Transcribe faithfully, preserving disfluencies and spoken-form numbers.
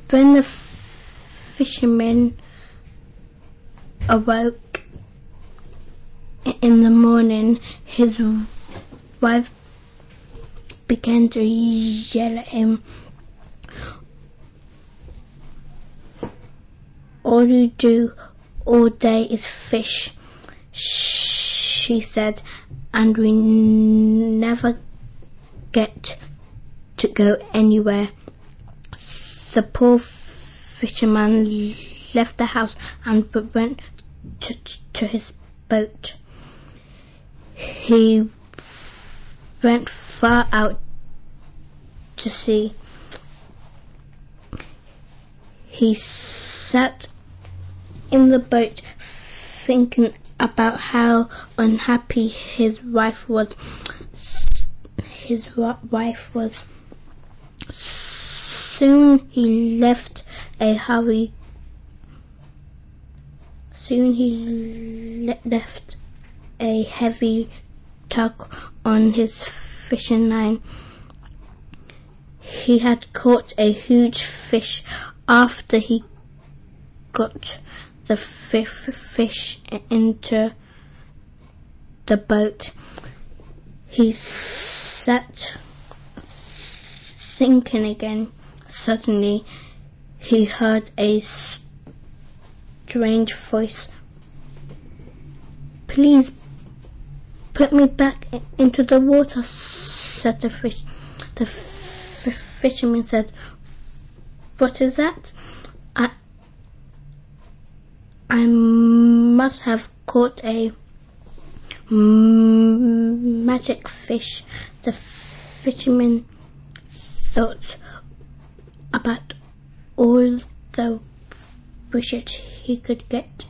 When the fisherman awoke in the morning, his wife began to yell at him. "All you do all day is fish," she said, "and we never get to go anywhere." The poor fisherman left the house and went to, to his boat. He went far out to sea. He sat in the boat thinking about how unhappy his wife was. His wife was. Soon he left a hurry. Soon he le- left a heavy tug on his fishing line. He had caught a huge fish. After he got the f- fish into the boat, he sat thinking again. Suddenly, he heard a strange voice. "Please put me back into the water," said the fish. The f- fisherman said, "What is that?" I, I must have caught a m- magic fish." The fisherman thought about all the wishes he could get